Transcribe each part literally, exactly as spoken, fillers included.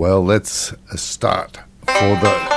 Well, let's start for the...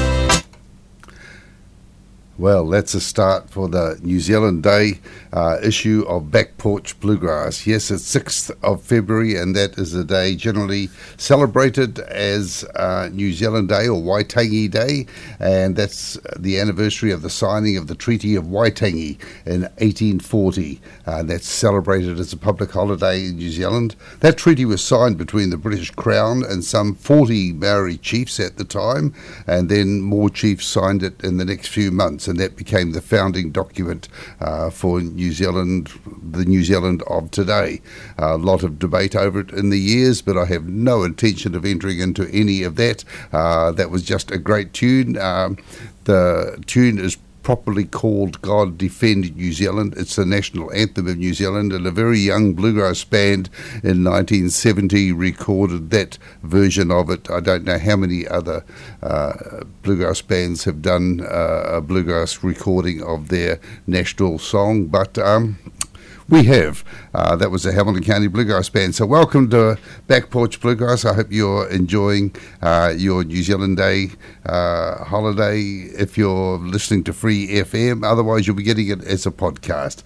Well, that's a start for the New Zealand Day uh, issue of Back Porch Bluegrass. Yes, it's sixth of February, and that is a day generally celebrated as uh, New Zealand Day or Waitangi Day, and that's the anniversary of the signing of the Treaty of Waitangi in eighteen forty. Uh, that's celebrated as a public holiday in New Zealand. That treaty was signed between the British Crown and some forty Maori chiefs at the time, and then more chiefs signed it in the next few months. And that became the founding document uh, for New Zealand, the New Zealand of today. A lot of debate over it in the years, but I have no intention of entering into any of that. Uh, that was just a great tune. Um, the tune is properly called God Defend New Zealand. It's the national anthem of New Zealand, and a very young bluegrass band in nineteen seventy recorded that version of it. I don't know how many other uh, bluegrass bands have done uh, a bluegrass recording of their national song, but um, we have. Uh, that was the Hamilton County Bluegrass Band. So welcome to Back Porch Bluegrass. I hope you're enjoying uh, your New Zealand Day uh, holiday if you're listening to Free F M. Otherwise, you'll be getting it as a podcast.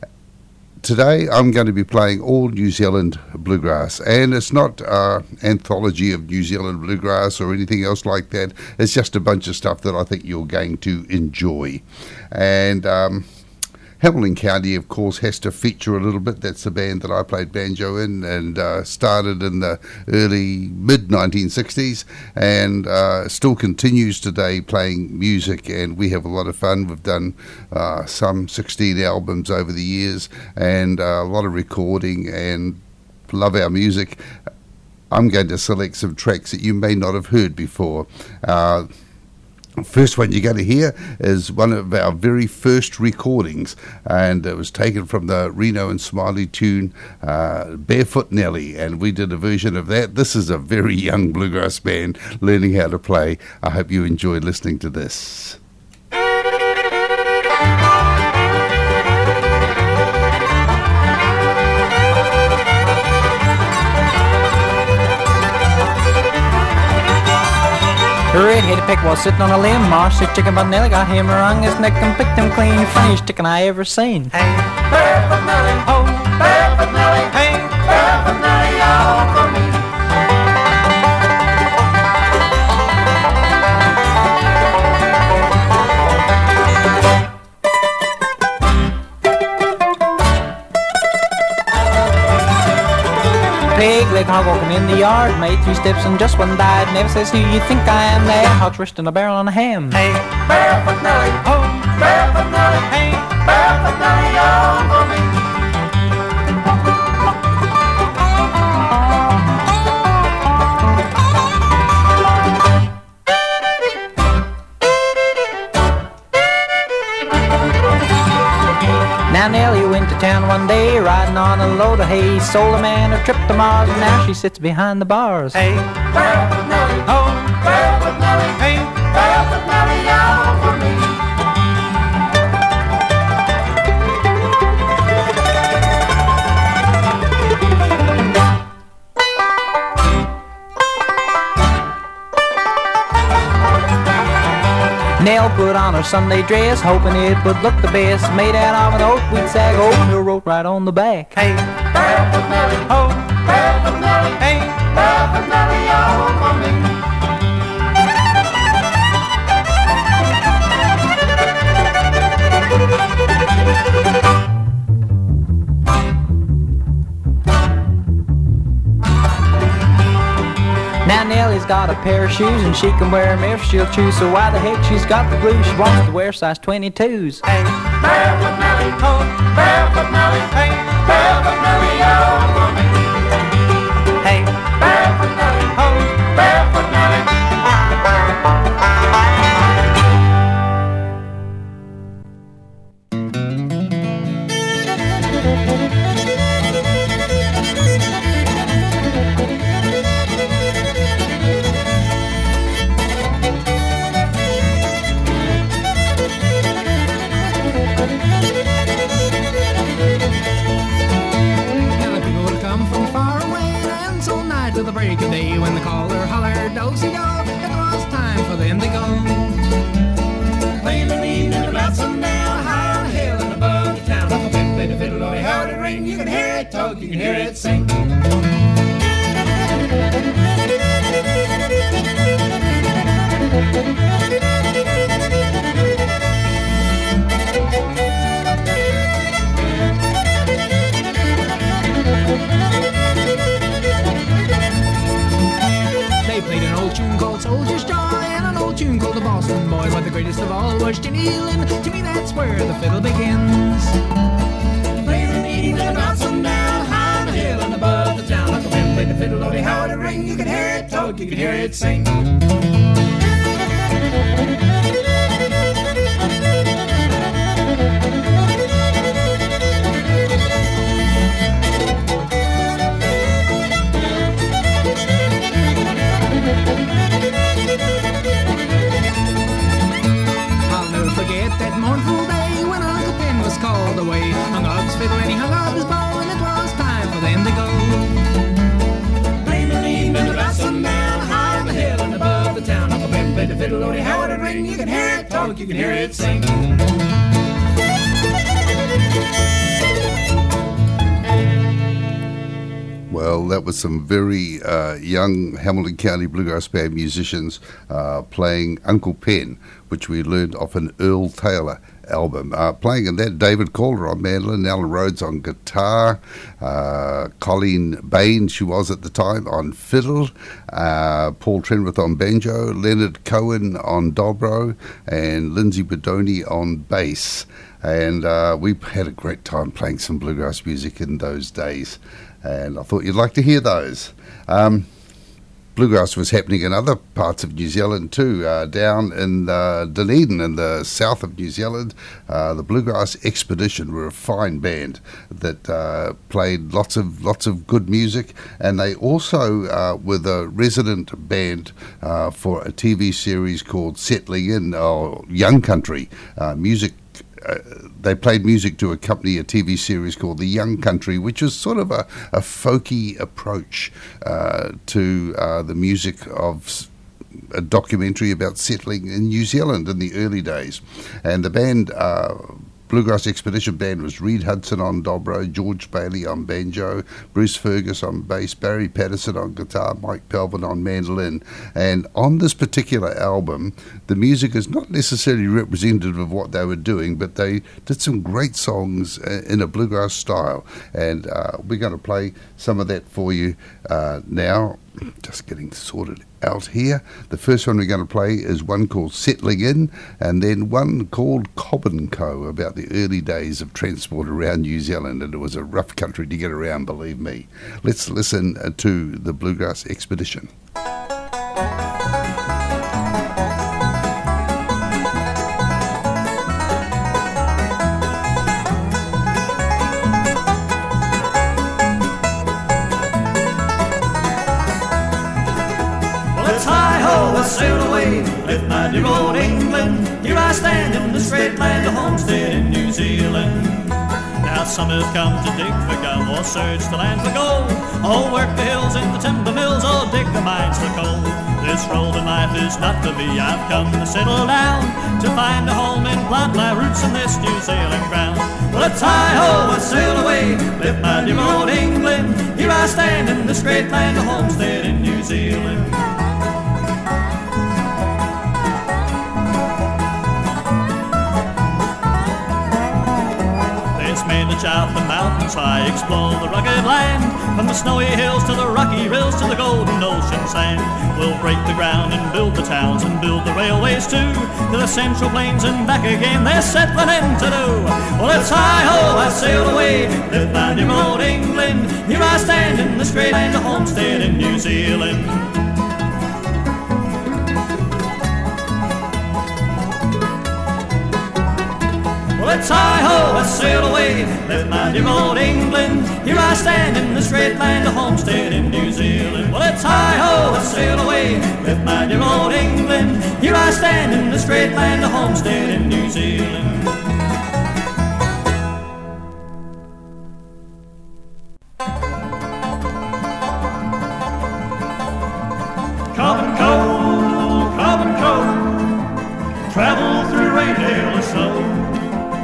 Today, I'm going to be playing all New Zealand bluegrass, and it's not uh, anthology of New Zealand bluegrass or anything else like that. It's just a bunch of stuff that I think you're going to enjoy. And Um, Hamilton County, of course, has to feature a little bit. That's the band that I played banjo in and uh, started in the early, mid nineteen sixties and uh, still continues today playing music, and we have a lot of fun. We've done uh, some sixteen albums over the years and uh, a lot of recording and love our music. I'm going to select some tracks that you may not have heard before. Uh, First one you're going to hear is one of our very first recordings, and it was taken from the Reno and Smiley tune uh, Barefoot Nelly, and we did a version of that. This is a very young bluegrass band learning how to play. I hope you enjoy listening to this. A red-headed peck was sitting on a limb. Marsh said chicken butt Nelly got him around his neck and picked him clean. Funniest chicken I ever seen. Hey, Barefoot Nelly, ho, Barefoot Nelly, hey, Barefoot Nelly, all for me. Pig leg hog walking in the yard, made three steps and just one died. Never says who you think I am there. Hog's roasting a barrel on a ham. Hey, Barefoot Nelly, ho, Barefoot Nelly, hey, Barefoot Nelly, all for me. Now Nellie went to town one day, riding on a load of hay. Sold a man a trip to Mars, and now she sits behind the bars. Hey, Barefoot Nelly, ho, Barefoot Nelly, hey, Barefoot Nelly, all for me. Nell put on her Sunday dress, hoping it would look the best. Made out of an oak wheat sack, oatmeal wrote right on the back. Hey, Barefoot Nelly, ho, Barefoot Nelly, hey, Barefoot Nelly, all for me. Now Nellie's got a pair of shoes and she can wear them if she'll choose. So why the heck she's got the blues? She wants to wear size twenty-twos. Hey, Barefoot Nelly, ho, Barefoot Nelly, hey, Barefoot Nelly, all for me. Hey, Barefoot Nelly, ho, Barefoot Nelly. do-si-do, it was time for them to go. Playing an evening about sundown, high on the hill and above the town. Uncle Ben played the fiddle, oh, he heard it ring. You can hear it talk, you can hear it sing. They played an old tune called Soldier's Joy and an old tune called The Boston Boy, but the greatest of all was Jenny Lynn. To me that's where the fiddle begins. Playing an evening about sundown, high on the hill and above the town. Uncle Ben played the fiddle, oh, he heard it ring. You could hear it talk, you could hear it sing. I'll never forget that mournful day when Uncle Ben was called away. Hung up his fiddle and he hung up his bow, and it was time for them to go. Playing an evening about sundown, high on the hill and above the town. Uncle Ben played the fiddle, oh, he heard it ring. You can hear it talk, you can hear it sing. Well, that was some very uh, young Hamilton County Bluegrass Band musicians uh, playing Uncle Pen, which we learned off an Earl Taylor album. Uh, playing in that, David Calder on mandolin, Alan Rhodes on guitar, uh, Colleen Bain, she was at the time, on fiddle, uh, Paul Trenwith on banjo, Leonard Cohen on dobro, and Lindsay Bedoni on bass. And uh, we had a great time playing some bluegrass music in those days, and I thought you'd like to hear those. Um, bluegrass was happening in other parts of New Zealand too, uh, down in uh, Dunedin in the south of New Zealand. Uh, the Bluegrass Expedition were a fine band that uh, played lots of lots of good music, and they also uh, were the resident band uh, for a T V series called Settling In, or Young Country uh, music. Uh, they played music to accompany a T V series called The Young Country, which was sort of a, a folky approach uh, to uh, the music of s- a documentary about settling in New Zealand in the early days. And the band, uh, Bluegrass Expedition Band, was Reed Hudson on dobro, George Bailey on banjo, Bruce Fergus on bass, Barry Patterson on guitar, Mike Pelvin on mandolin. And on this particular album, the music is not necessarily representative of what they were doing, but they did some great songs in a bluegrass style. And uh, we're going to play some of that for you uh, now. Just getting sorted out here. The first one we're going to play is one called Settling In, and then one called Cobb and Co, about the early days of transport around New Zealand, and it was a rough country to get around, believe me. Let's listen to the Bluegrass Expedition. Sail away, with my dear old England. Here I stand in the straight land, a homestead in New Zealand. Now summer's come to dig for gum, or search the land for gold. Oh, work the hills and the timber mills, or dig the mines for coal. This rolling life is not for me, I've come to settle down, to find a home and plant my roots in this New Zealand ground. Well, it's hi-ho, I sail away, with my dear old England. Here I stand in this great land, a homestead in New Zealand. Manage out the mountains high, explore the rugged land, from the snowy hills to the rocky rills to the golden ocean sand. We'll break the ground and build the towns and build the railways too, to the central plains and back again, there's settling in to do. Well, it's hi-ho, I sail away, with my dear old England. Here I stand in this great land, a homestead in New Zealand. Well, it's hi-ho, I sail away, with my dear old England. Here I stand in this great land, a homestead in New Zealand. Well, it's hi-ho, I sail away, with my dear old England. Here I stand in this great land, a homestead in New Zealand. Cobb and Co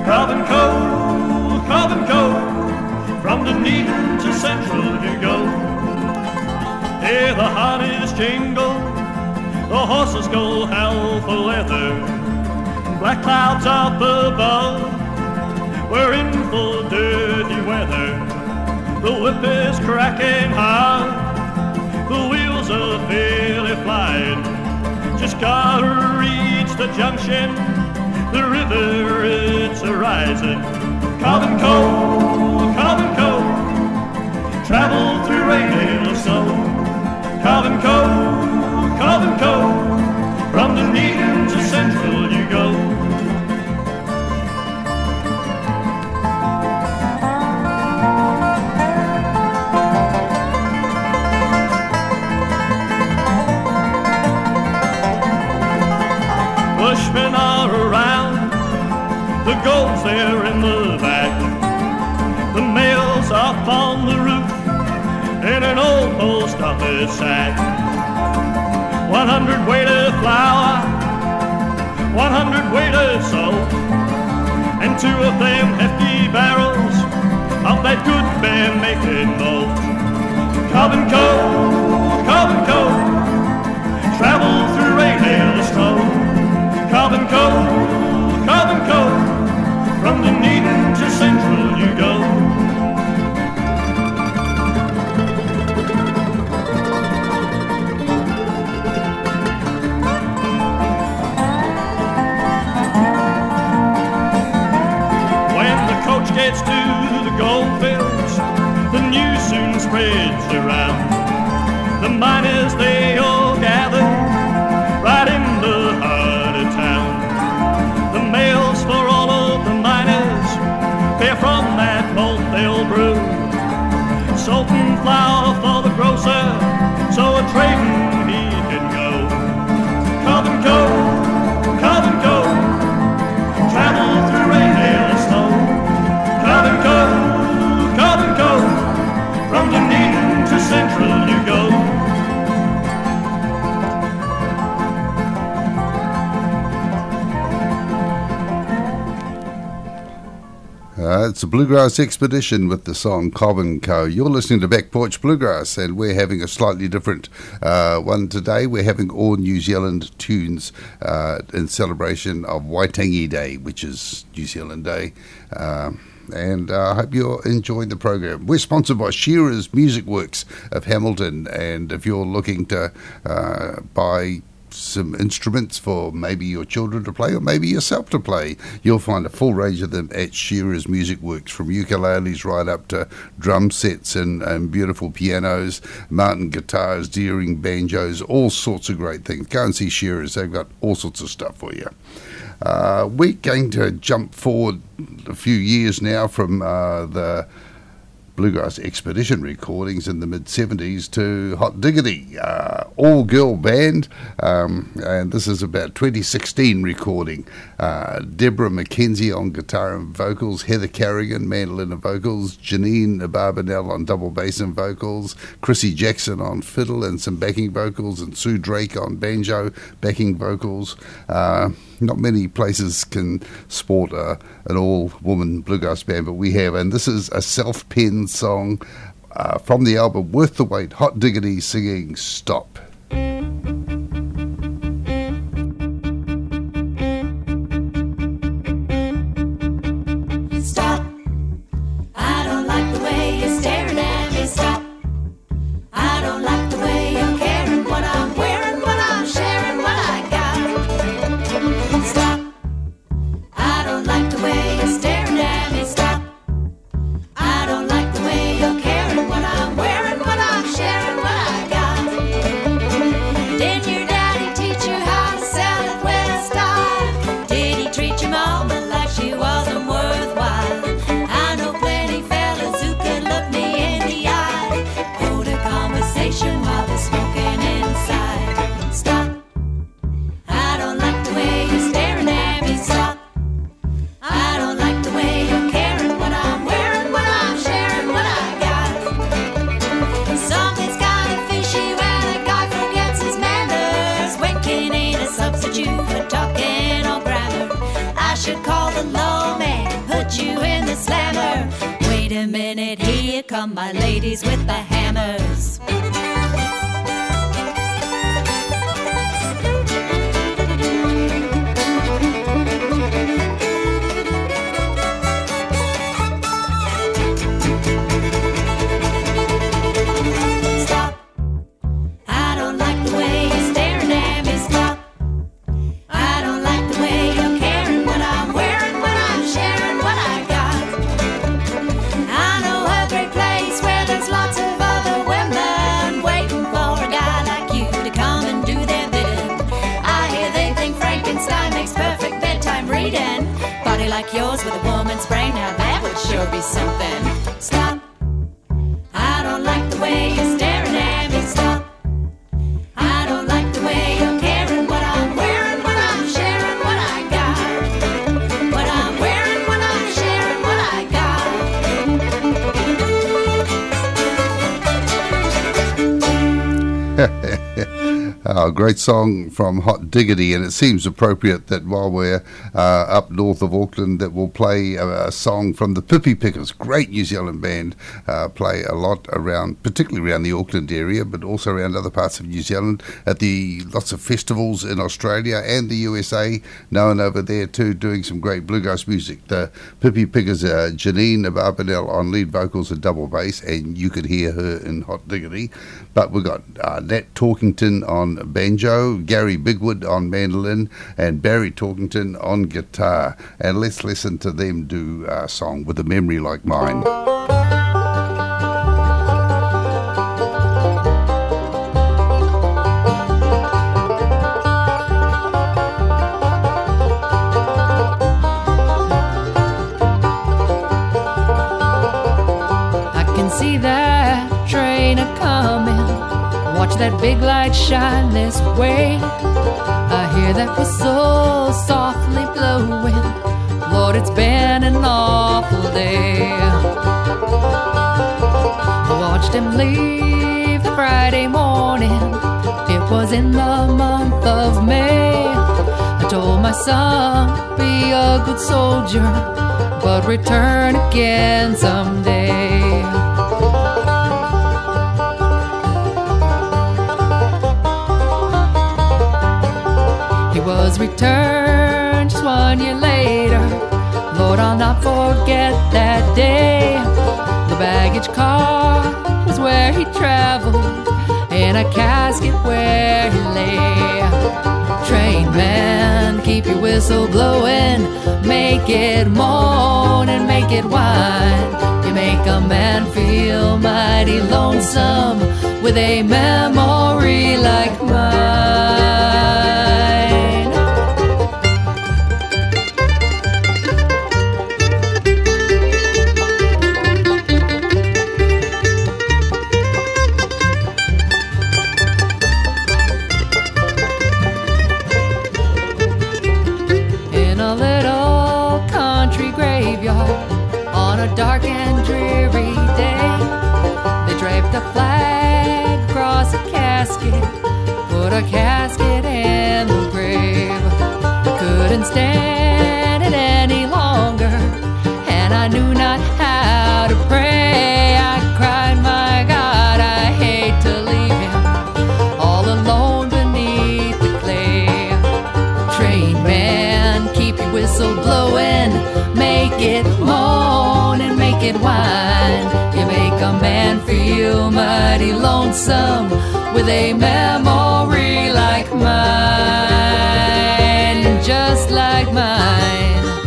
Cobb and Co., Cobb and Co., from Dunedin to Central you go. Hear the harness jingle, the horses go hell for leather. Black clouds up above, we're in for dirty weather. The whip is cracking hard, the wheels are fairly flying. Just gotta reach the junction, the river it's a rising. Cobb and Co., Cobb and Co., travel through rain, hail, or snow. Cobb and Co., Cobb and Co., from Dunedin to Central you go. Bushmen are around, the gold's there in the back. The mail's up on the roof in an old post office sack. One hundred weight of flour, one hundred weight of salt, and two of them hefty barrels of that good bear making malt. Cobb and Co., Cobb and Co., travel through rain, hail, or snow. Cobb and Co., Cobb and Co., from Dunedin to Central you go. Gets to the goldfields, the news soon spreads around. The miners, they all gather right in the heart of town. The mails for all of the miners, they're from that malt they'll brew. Salt and flour for the grocer, so a trading he can go. Cobb and Co., Cobb and Co., travel through rain, hail, and snow. Cobb and Co., Cobb and Co., from Dunedin to Central you go. Uh, it's a Bluegrass Expedition with the song Cobb and Co. You're listening to Back Porch Bluegrass, and we're having a slightly different uh, one today. We're having all New Zealand tunes uh, in celebration of Waitangi Day, which is New Zealand Day. Um, and I uh, hope you're enjoying the program. We're sponsored by Shearer's Music Works of Hamilton, and if you're looking to uh, buy some instruments for maybe your children to play or maybe yourself to play, you'll find a full range of them at Shearer's Music Works, from ukuleles right up to drum sets and, and beautiful pianos, Martin guitars, Deering banjos, all sorts of great things. Go and see Shearer's, they've got all sorts of stuff for you. Uh, we're going to jump forward a few years now from uh, the Bluegrass Expedition recordings in the mid-seventies to Hot Diggity, uh, all-girl band, um, and this is about twenty sixteen recording. Uh, Deborah McKenzie on guitar and vocals, Heather Carrigan, mandolin and vocals, Janine Barbanel on double bass and vocals, Chrissy Jackson on fiddle and some backing vocals, and Sue Drake on banjo, backing vocals. Uh, Not many places can sport a, an all-woman bluegrass band, but we have, and this is a self-penned song uh, from the album Worth the Wait, Hot Diggity singing Stop. Stop. I don't like the way you're staring at me. Stop. I don't like the way you're caring what I'm wearing, what I'm sharing, what I got. Stop. I don't like the way you're staring at me. Stop. I don't like the way you're caring what I'm wearing, what I'm sharing, what I got. Did your daddy teach you how to sell it with style? Did he treat your mama like she wasn't worthwhile? I know plenty fellas who could look me in the eye, hold a conversation while they're smoking inside. Stop. I don't like the way you're staring at me. Stop. I don't like the way you're caring what I'm wearing, what I'm sharing, what I got. Something's kinda fishy when a guy forgets his manners. Winking ain't a substitute for talking or grammar. I should call the law man. put you in the slammer. Wait a minute, here come my ladies with the hammers. Like yours with a woman's brain, now that would sure be something. Stop, I don't like the way you're staring at me. Stop, I don't like the way you're caring what I'm wearing, what I'm sharing, what I got. What I'm wearing, what I'm sharing, what I got. Oh, great song from Hot Diggity, and it seems appropriate that while we're uh, up north of Auckland that we'll play a, a song from the Pippi Pickers, great New Zealand band, uh, play a lot around, particularly around the Auckland area, but also around other parts of New Zealand, at the lots of festivals in Australia and the U S A, known over there too, doing some great bluegrass music. The Pippi Pickers, uh, Janine Abarbanel on lead vocals and double bass, and you could hear her in Hot Diggity. But we've got uh, Nat Torkington on banjo, Gary Bigwood on mandolin, and Barry Torkington on guitar. And let's listen to them do a song With a Memory Like Mine. I can see that train a-coming. Watch that big light shine this way. I hear that whistle softly blowing. Lord, it's been an awful day. I watched him leave the Friday morning. It was in the month of May. I told my son, be a good soldier, but return again someday. Was returned just one year later. Lord, I'll not forget that day. The baggage car was where he traveled, in a casket where he lay. Train man, keep your whistle blowing, make it moan and make it whine. You make a man feel mighty lonesome with a memory like mine. On a dark and dreary day, they draped a flag across a casket, put a casket in the grave. I couldn't stand it any longer, and I knew not how to pray. I cried, my God, I hate to leave him all alone beneath the clay. Train man, keep your whistle blowing, make it moan and make it whine. You make a man feel mighty lonesome with a memory like mine, just like mine.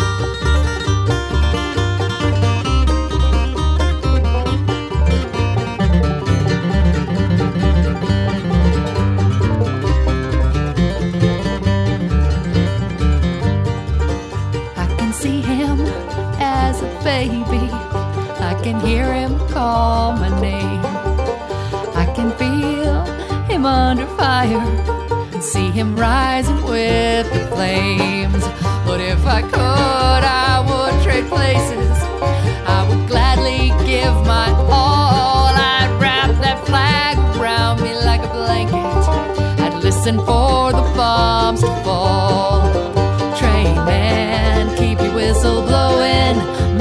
I can see him as a baby, I can hear him call my name. I can feel him under fire and see him rising with the flames. But if I could, I would trade places. I would gladly give my all. I'd wrap that flag around me like a blanket. I'd listen for the bombs to fall. Train man, keep your whistle blowing,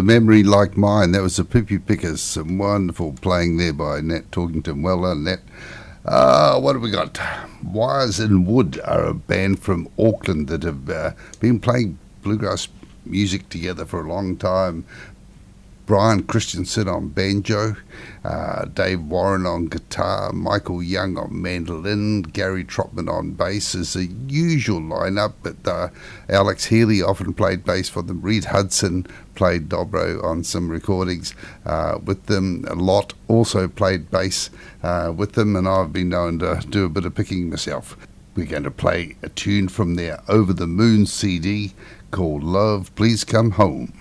Memory Like Mine. That was the Poopy Pickers. Some wonderful playing there by Nat Torkington. Well done, Nat. Uh, what have we got? Wires and Wood are a band from Auckland that have uh, been playing bluegrass music together for a long time. Brian Christensen on banjo, uh, Dave Warren on guitar, Michael Young on mandolin, Gary Trotman on bass is the usual lineup, but uh, Alex Healy often played bass for them. Reed Hudson played dobro on some recordings uh, with them. A lot also played bass uh, with them, and I've been known to do a bit of picking myself. We're going to play a tune from their Over the Moon C D called Love, Please Come Home.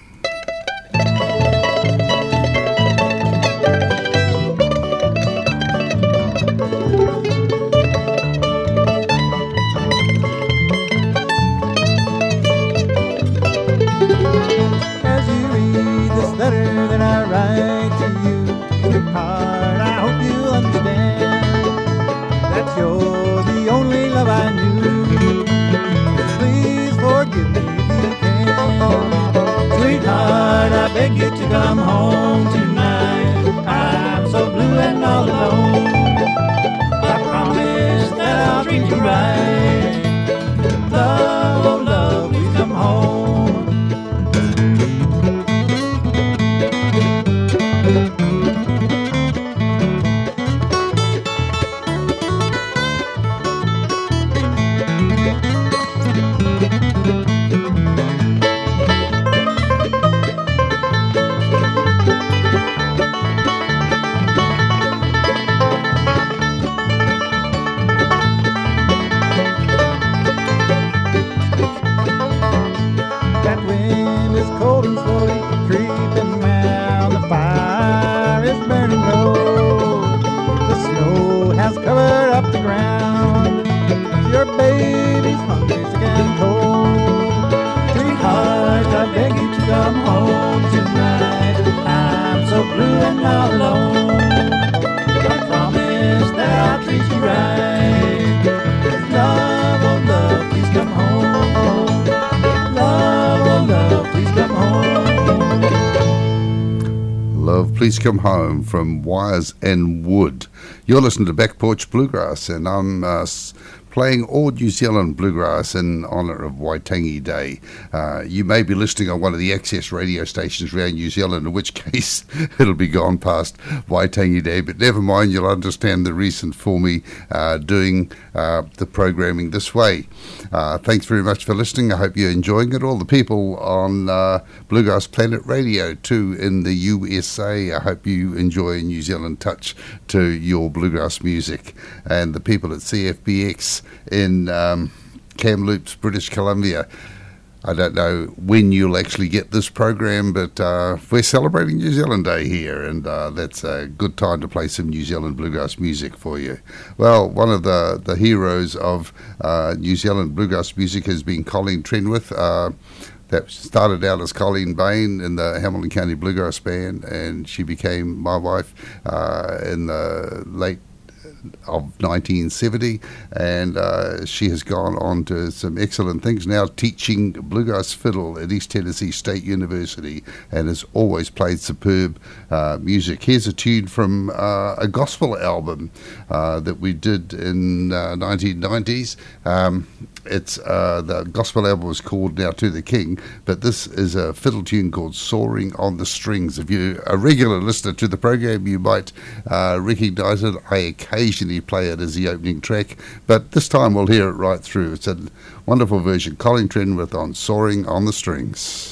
To come home tonight, I'm so blue and all alone. I promise that I'll treat you right. Love, oh love, please come home. Please Come Home from Wires and Wood. You're listening to Back Porch Bluegrass, and I'm uh, playing all New Zealand bluegrass in honour of Waitangi Day. Uh, you may be listening on one of the access radio stations around New Zealand, in which case it'll be gone past Waitangi Day, but never mind, you'll understand the reason for me uh, doing uh, the programming this way. Uh, thanks very much for listening. I hope you're enjoying it. All the people on uh, Bluegrass Planet Radio too in the U S A, I hope you enjoy New Zealand touch to your bluegrass music. And the people at C F B X in um, Kamloops, British Columbia, I don't know when you'll actually get this program, but uh, we're celebrating New Zealand Day here, and uh, that's a good time to play some New Zealand bluegrass music for you. Well, one of the, the heroes of uh, New Zealand bluegrass music has been Colleen Trenwith. Uh, that started out as Colleen Bain in the Hamilton County Bluegrass Band, and she became my wife uh, in the late of nineteen seventy, and uh, she has gone on to some excellent things, now teaching bluegrass fiddle at East Tennessee State University, and has always played superb uh, music. Here's a tune from uh, a gospel album uh, that we did in uh, nineteen nineties. Um, it's uh, the gospel album was called Now to the King, but this is a fiddle tune called Soaring on the Strings. If you're a regular listener to the program, you might uh, recognise it. I occasionally play it as the opening track, but this time we'll hear it right through. It's a wonderful version. Colleen Trenwith on Soaring on the Strings.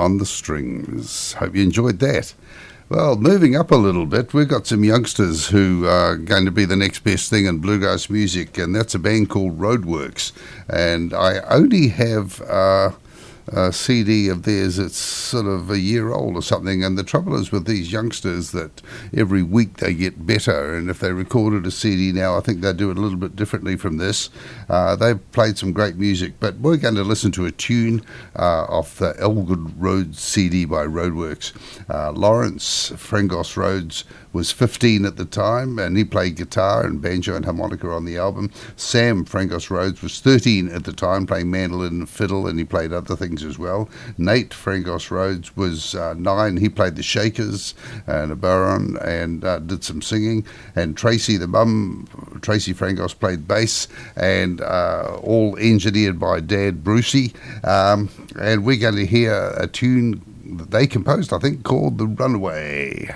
on the Strings. Hope you enjoyed that. Well, moving up a little bit, we've got some youngsters who are going to be the next best thing in bluegrass music, and that's a band called Roadworks. And I only have uh, a C D of theirs that's sort of a year old or something, and the trouble is with these youngsters that every week they get better, and if they recorded a C D now, I think they'd do it a little bit differently from this. Uh, they've played some great music, but we're going to listen to a tune uh, off the Elgood Roads C D by Roadworks. Uh, Lawrence Frangos Rhodes was fifteen at the time, and he played guitar and banjo and harmonica on the album. Sam Frangos Rhodes was thirteen at the time, playing mandolin and fiddle, and he played other things as well. Nate Frangos Rhodes was uh, nine. He played the Shakers and a baron and uh, did some singing. And Tracy, the mum, Tracy Frangos, played bass, and uh, all engineered by Dad Brucey. Um, and we're going to hear a tune that they composed, I think, called The Runaway.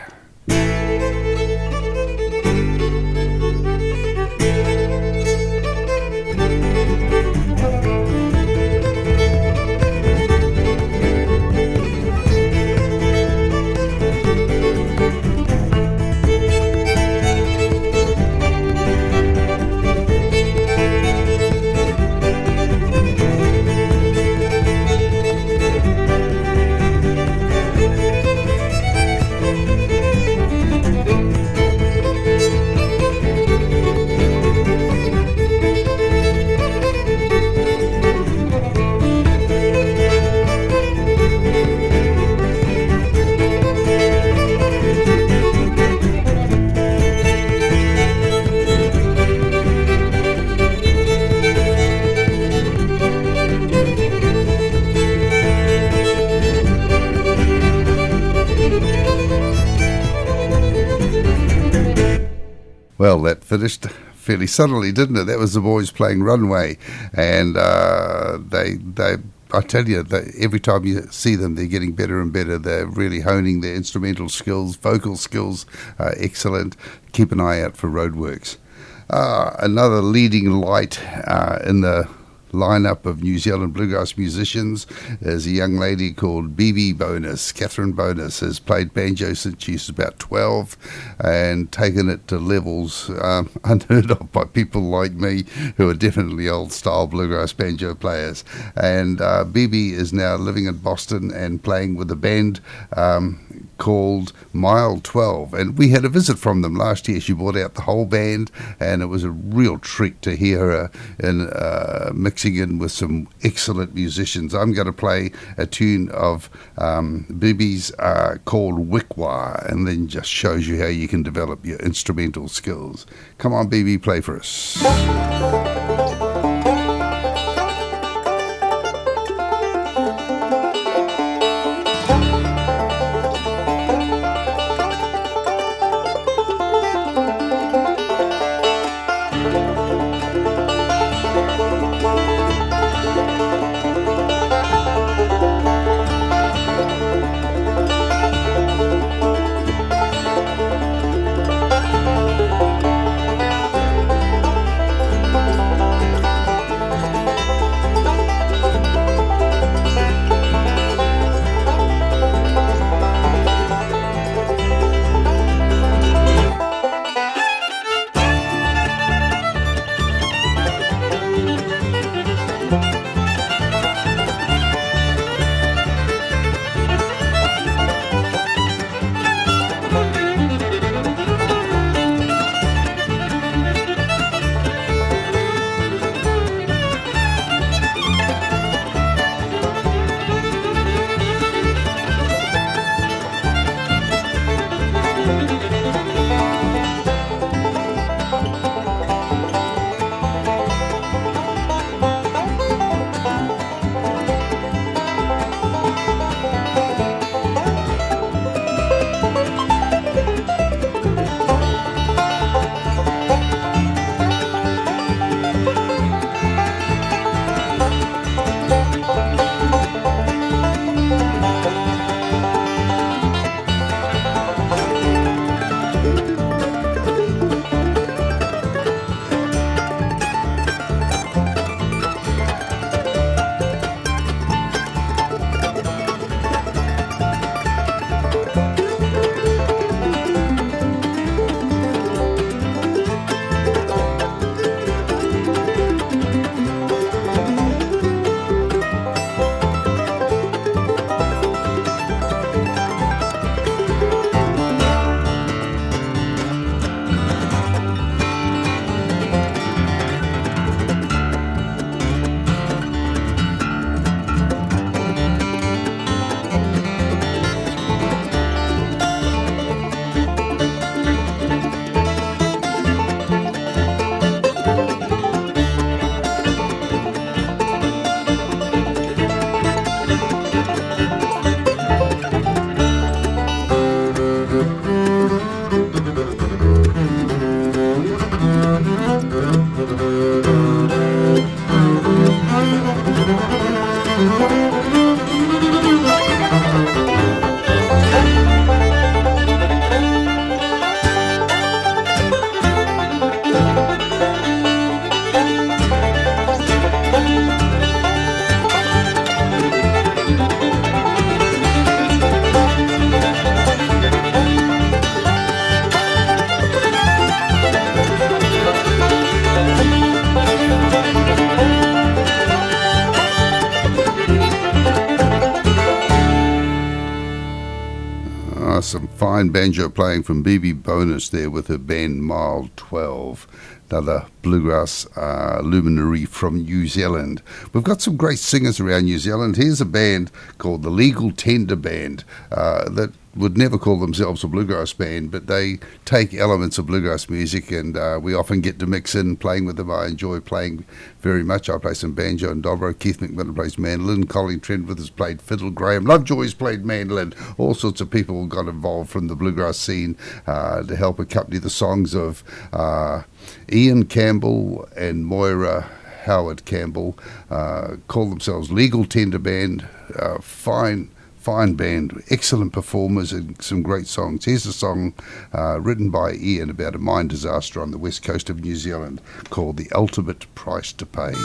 Well, that finished fairly suddenly, didn't it? That was the boys playing Runway, and uh, they, they, I tell you, they, every time you see them, they're getting better and better. They're really honing their instrumental skills, vocal skills, uh, excellent. Keep an eye out for Roadworks. Uh, another leading light uh, in the lineup of New Zealand bluegrass musicians is a young lady called B B Bonus. Catherine Bonus has played banjo since she was about twelve and taken it to levels um, unheard of by people like me, who are definitely old style bluegrass banjo players. And uh, B B is now living in Boston and playing with a band um, called Mile twelve, and we had a visit from them last year. She brought out the whole band, and it was a real treat to hear her in uh, mixing in with some excellent musicians. I'm going to play a tune of um, B B's uh, called Wickwar, and then just shows you how you can develop your instrumental skills. Come on, B B, play for us. some fine banjo playing from B B Bonus there with her band Mile twelve. Another bluegrass uh, luminary from New Zealand. We've got some great singers around New Zealand. Here's a band called the Legal Tender Band uh, that would never call themselves a bluegrass band, but they take elements of bluegrass music, and uh, we often get to mix in playing with them. I enjoy playing very much. I play some banjo and dobro. Keith McMillan plays mandolin. Colin Trentworth has played fiddle. Graham Lovejoy's played mandolin. All sorts of people got involved from the bluegrass scene uh, to help accompany the songs of uh, Ian Campbell and Moira Howard Campbell. Uh, call themselves Legal Tender Band. Uh, fine Fine band, excellent performers, and some great songs. Here's a song uh, written by Ian about a mine disaster on the west coast of New Zealand called The Ultimate Price to Pay.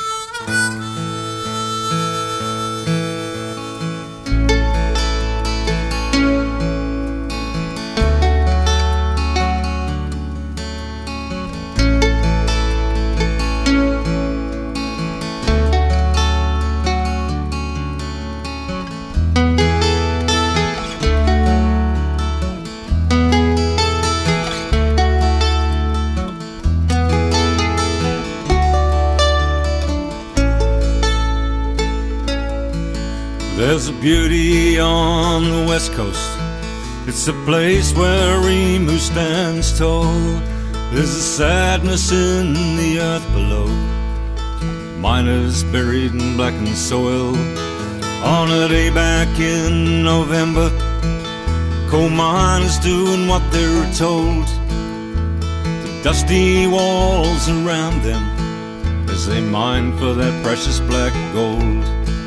There's a beauty on the west coast. It's a place where emu stands tall. There's a sadness in the earth below. Miners buried in blackened soil. On a day back in November, coal miners doing what they were told. The dusty walls around them as they mine for that precious black gold.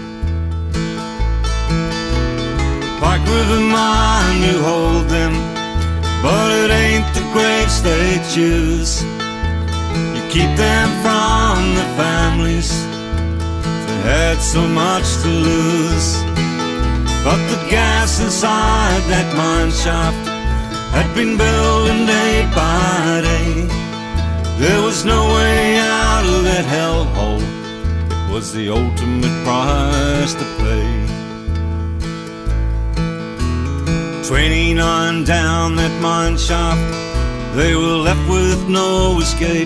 Pike River mine, you hold them, but it ain't the graves they choose. You keep them from the families that had so much to lose. But the gas inside that mine shaft had been building day by day. There was no way out of that hellhole. It was the ultimate price to pay. Twenty-nine down that mine shaft, they were left with no escape.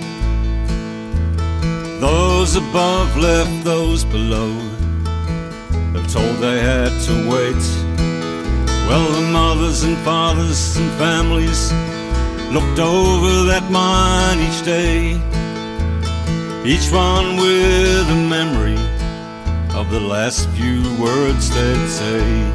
Those above left those below. They're told they had to wait. Well, the mothers and fathers and families looked over that mine each day, each one with a memory of the last few words they'd say.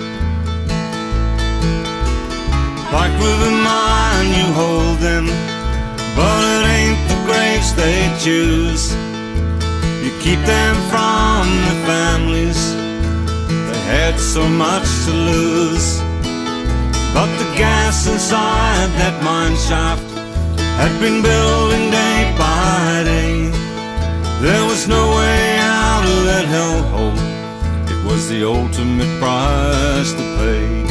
Pike River mine, you hold them, but it ain't the graves they choose. You keep them from the families that had so much to lose. But the gas inside that mine shaft had been building day by day. There was no way out of that hellhole. It was the ultimate price to pay.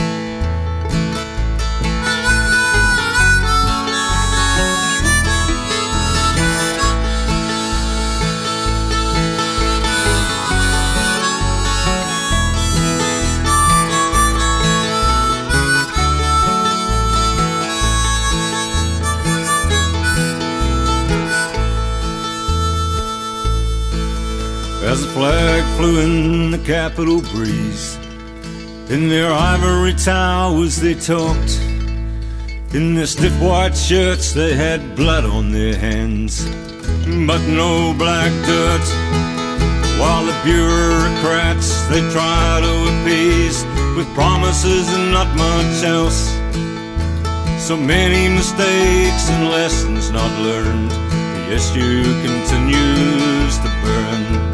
As the flag flew in the Capitol breeze, in their ivory towers they talked. In their stiff white shirts they had blood on their hands, but no black dirt. While the bureaucrats they try to appease with promises and not much else. So many mistakes and lessons not learned. The issue continues to burn.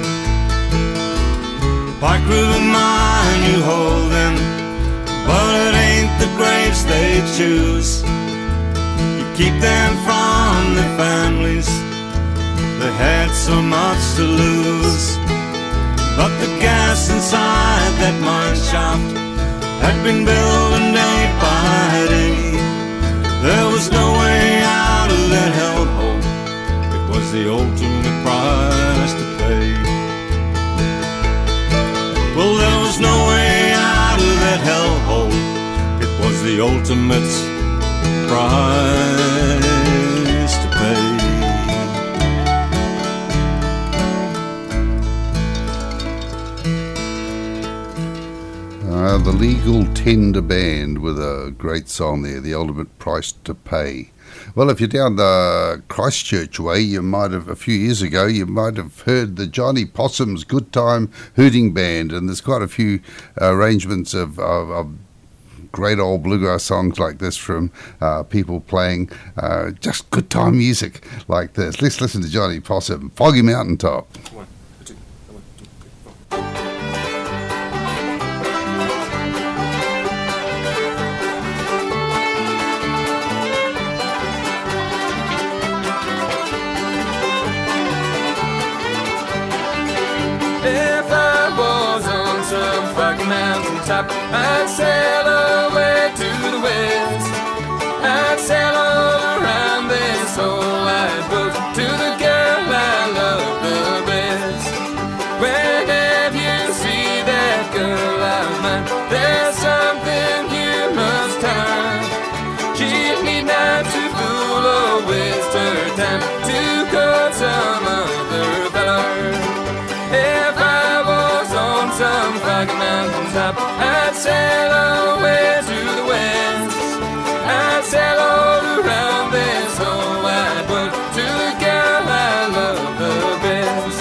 Pike River mine, you hold them, but it ain't the graves they choose. You keep them from their families that had so much to lose. But the gas inside that mine shaft had been building day by day. There was no way out of that hellhole. It was the ultimate price to pay. Well, there was no way out of that hellhole. It was the ultimate price to pay. Uh, the Legal Tender Band with a great song there, The Ultimate Price to Pay. Well, if you're down the Christchurch way, you might have, a few years ago, you might have heard the Johnny Possum's Good Time Hooting Band, and there's quite a few arrangements of, of, of great old bluegrass songs like this from uh, people playing uh, just good time music like this. Let's listen to Johnny Possum, Foggy Mountaintop. One, two, one, two, three, four. If I was on some foggy mountaintop, I'd sail away to the west. I'd sail all around this whole wide world to the girl I love the best. Whenever you see that girl of mine, there's something you must tell. She need not to fool or waste her time to call some other feller. If I was on some foggy mountaintop, I'd sail away to the west. I'd sail all around this whole wide world to the girl I love the best.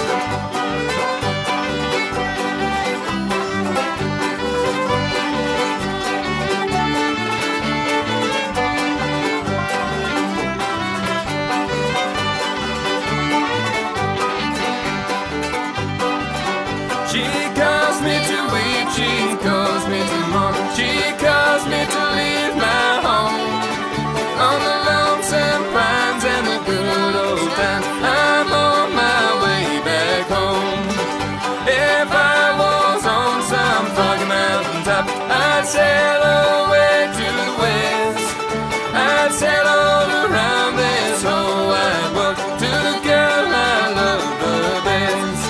She calls me to weep, she calls me to mourn, she calls me to leave my home. On the lonesome pines and the good old time, I'm on my way back home. If I was on some foggy mountaintop, I'd sail away to the west. I'd sail all around this whole wide world to the girl I love the best.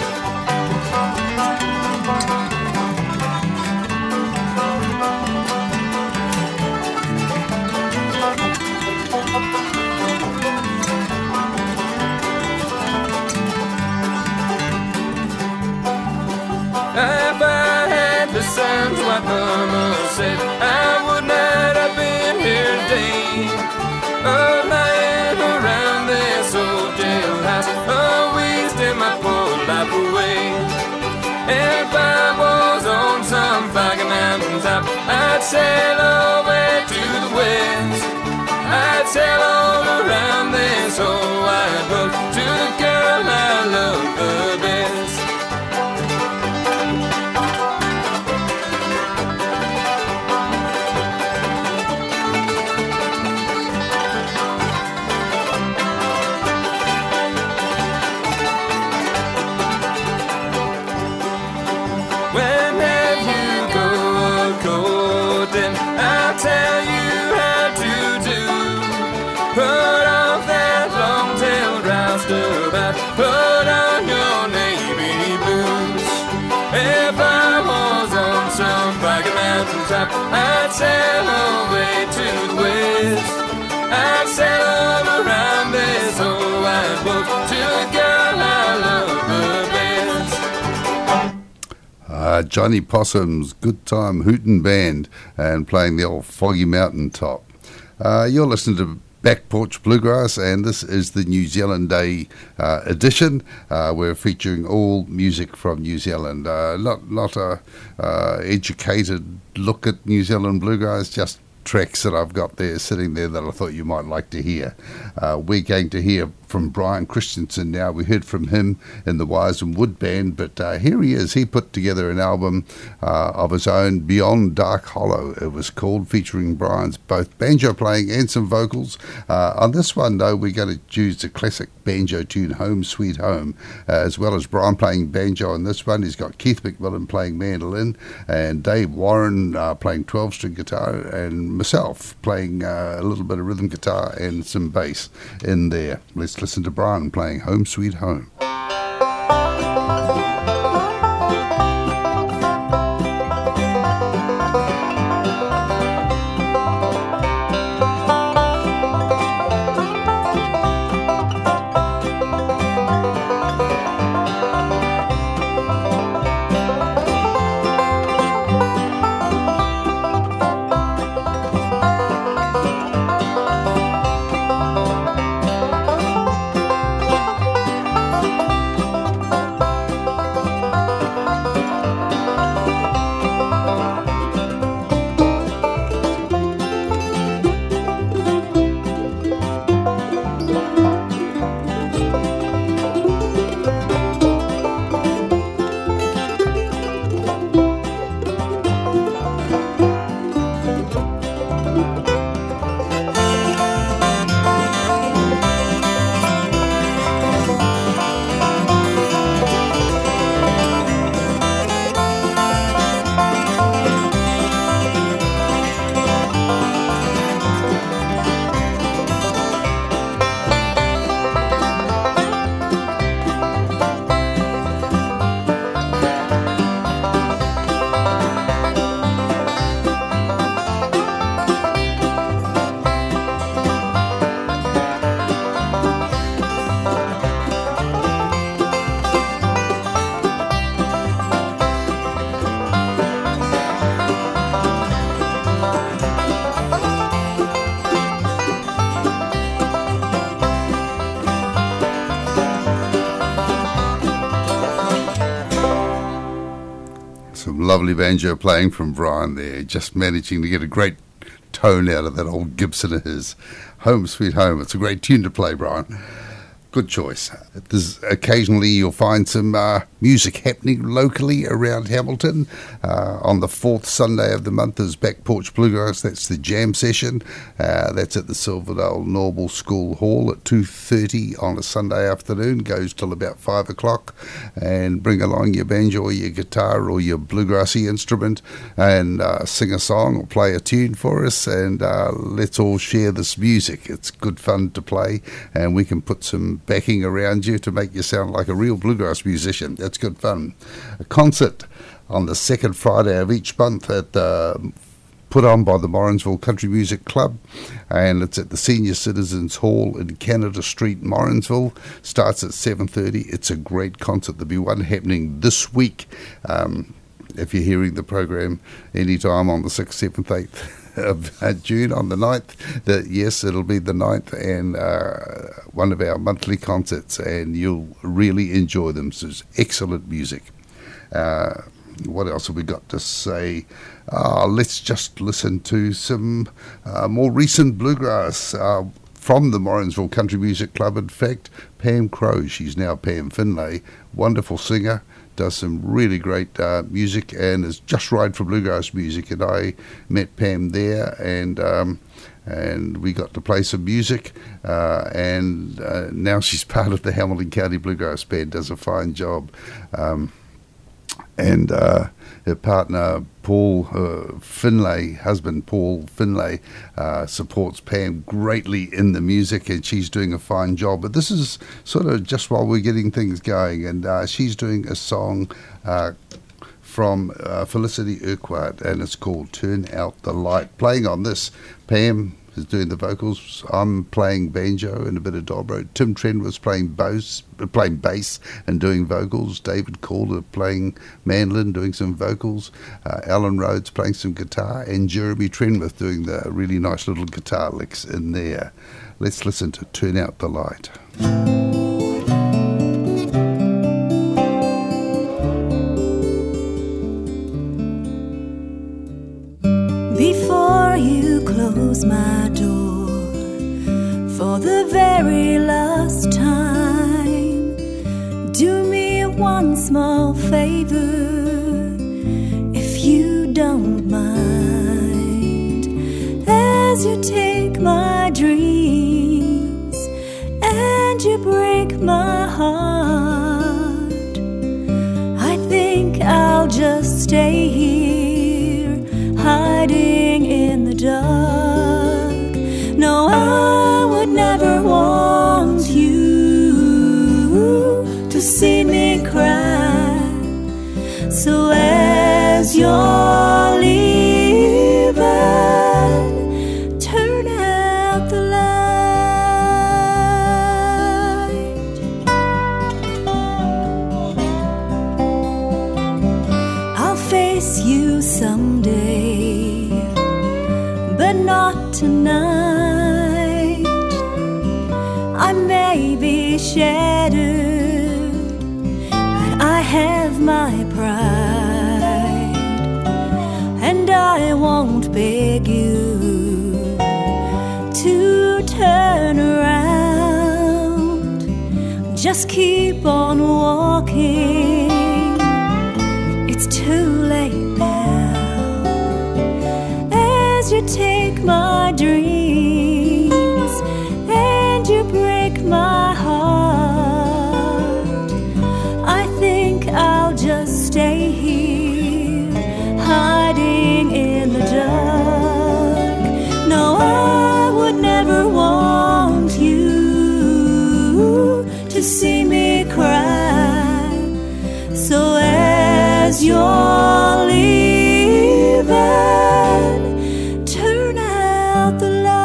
If I had listened to what Mama said, I would not have been here today. Oh, lying around this old jailhouse, oh, wasting my poor life away. If I was on some foggy mountaintop, I'd sail away to the west. I'd sail all around this whole wide world to the girl I love the best. Whenever you go a-courting, I'll tell you how to do. Put off that long-tailed roustabout, put on your navy boots. If I was on some foggy mountaintop, I'd sail away to the west. I'd sail all around this whole wide world to the girl I love the best. Uh, Johnny Possum's Good Time Hootin' Band and playing the old Foggy Mountaintop. Uh, you're listening to Back Porch Bluegrass, and this is the New Zealand Day uh, edition. Uh, we're featuring all music from New Zealand. Uh, not not a uh, educated look at New Zealand bluegrass, just tracks that I've got there sitting there that I thought you might like to hear. Uh, we're going to hear from Brian Christensen now. We heard from him in the Wires and Wood Band, but uh, here he is. He put together an album uh, of his own, Beyond Dark Hollow, it was called, featuring Brian's both banjo playing and some vocals. Uh, on this one, though, we're going to choose the classic banjo tune, Home Sweet Home, uh, as well as Brian playing banjo on this one. He's got Keith McMillan playing mandolin and Dave Warren uh, playing twelve-string guitar, and myself playing uh, a little bit of rhythm guitar and some bass in there. Let's listen to Brian playing Home Sweet Home. lovely banjo playing from Brian there, just managing to get a great tone out of that old Gibson of his. Home Sweet Home. It's a great tune to play, Brian. Good choice. There's, occasionally you'll find some uh, music happening locally around Hamilton. Uh, on the fourth Sunday of the month is Back Porch Bluegrass. That's the jam session. Uh, that's at the Silverdale Normal School Hall at two thirty on a Sunday afternoon. Goes till about five o'clock. And bring along your banjo or your guitar or your bluegrassy instrument and uh, sing a song or play a tune for us. And uh, let's all share this music. It's good fun to play, and we can put some backing around you to make you sound like a real bluegrass musician. That's good fun. A concert on the second Friday of each month at uh, put on by the Morrinsville Country Music Club, and it's at the Senior Citizens Hall in Canada Street, Morrinsville. Starts at seven thirty. It's a great concert. There'll be one happening this week. Um, if you're hearing the program anytime on the sixth, seventh, eighth of uh, June, on the ninth, that yes, it'll be the ninth, and uh, one of our monthly concerts, and you'll really enjoy them. So it's excellent music. Uh, what else have we got to say? Uh, let's just listen to some uh, more recent bluegrass uh, from the Morrinsville Country Music Club. In fact, Pam Crow, she's now Pam Finlay, wonderful singer, does some really great uh, music and is just right for bluegrass music. And I met Pam there, and um, and we got to play some music. Uh, and uh, now she's part of the Hamilton County Bluegrass Band, does a fine job. Um, and uh, her partner, Paul uh, Finlay, husband Paul Finlay, uh, supports Pam greatly in the music, and she's doing a fine job. But this is sort of just while we're getting things going, and uh, she's doing a song uh, from uh, Felicity Urquhart, and it's called Turn Out the Light. Playing on this, Pam is doing the vocals. I'm playing banjo and a bit of dobro. Tim Trent was playing bass, playing bass and doing vocals. David Calder playing mandolin, doing some vocals. Uh, Alan Rhodes playing some guitar, and Jeremy Trenwith doing the really nice little guitar licks in there. Let's listen to Turn Out the Light. Before you close my door for the very last time, do me one small favor, if you don't mind. As you take my dreams and you break my heart, I think I'll just stay here, hiding in the dark. No, I would never want you to see me cry. So as you're leaving, turn out the light. I'll face you someday, but not tonight. I may be shattered, but I have my pride, and I won't beg you to turn around. Just keep on walking, it's too late now. As you take my dreams and you break my heart, I think I'll just stay here, hiding in the dark. No, I would never want you to see me cry. So as you're leaving, turn out the light.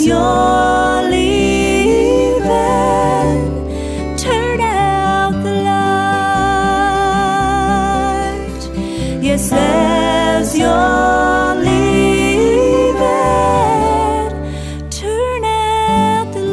you're leaving, turn out the light. Yes, as you're leaving, turn out the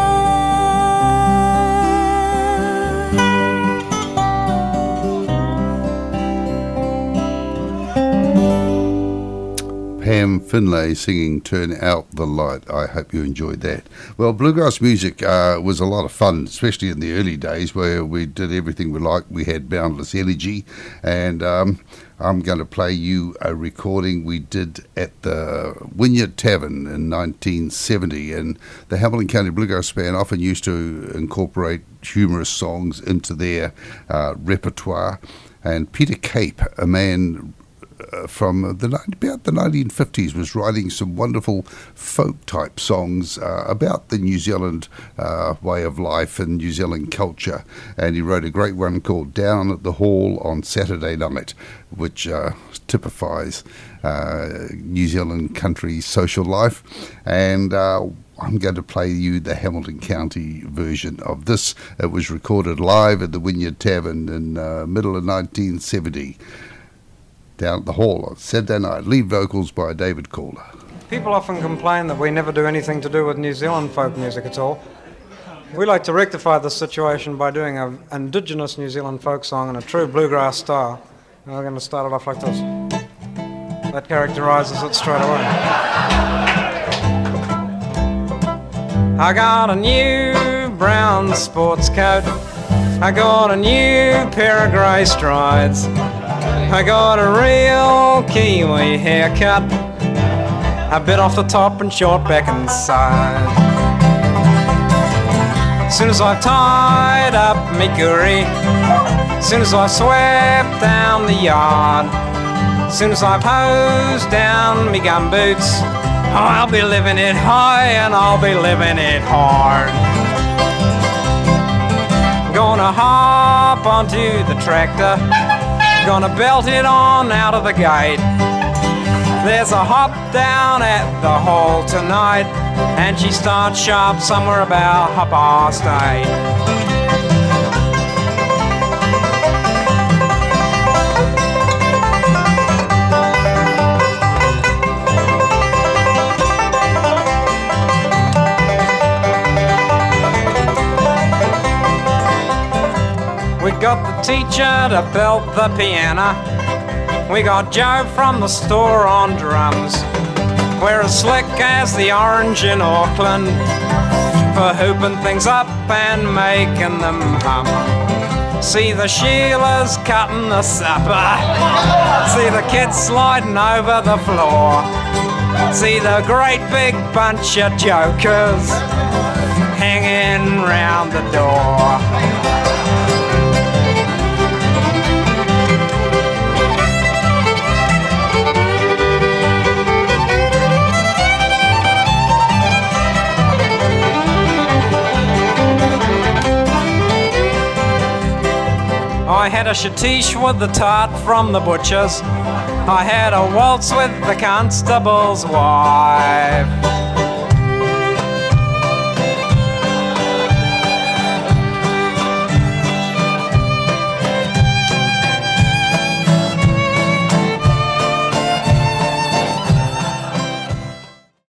Pam Finlay singing Turn Out the Light. I hope you enjoyed that. Well, bluegrass music uh, was a lot of fun, especially in the early days where we did everything we liked. We had boundless energy, and um, I'm going to play you a recording we did at the Wynyard Tavern in nineteen seventy, and the Hamilton County Bluegrass Band often used to incorporate humorous songs into their uh, repertoire. And Peter Cape, a man Uh, from the about the nineteen fifties, was writing some wonderful folk type songs uh, about the New Zealand uh, way of life and New Zealand culture, and he wrote a great one called Down at the Hall on Saturday Night, which uh, typifies uh, New Zealand country social life. And uh, I'm going to play you the Hamilton County version of this. It was recorded live at the Wynyard Tavern in uh, middle of nineteen seventy. Down at the Hall on Saturday night. Lead vocals by David Calder. People often complain that we never do anything to do with New Zealand folk music at all. We like to rectify this situation by doing an indigenous New Zealand folk song in a true bluegrass style. And we're going to start it off like this. That characterizes it straight away. I got a new brown sports coat. I got a new pair of grey strides. I got a real Kiwi haircut, a bit off the top and short back and side. Soon as I've tied up me curry, soon as I've swept down the yard, soon as I've hosed down me gumboots, I'll be living it high and I'll be living it hard. Gonna hop onto the tractor, gonna belt it on out of the gate. There's a hop down at the hall tonight, and she starts sharp somewhere about half past eight. We got the teacher to belt the piano. We got Joe from the store on drums. We're as slick as the orange in Auckland for hooping things up and making them hum. See the Sheilas cutting the supper. See the kids sliding over the floor. See the great big bunch of jokers hanging round the door. I had a shatish with the tart from the butcher's. I had a waltz with the constable's wife.